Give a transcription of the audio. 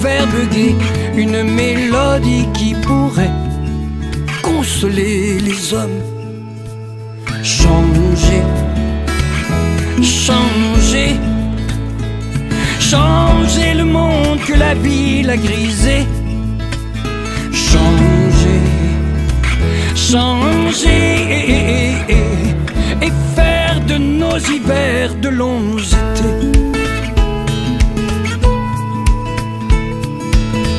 faire bugger une mélodie qui pourrait consoler les hommes. Changer, changer, changer le monde que la ville a grisé. Changer, changer et faire de nos hivers de longs étés.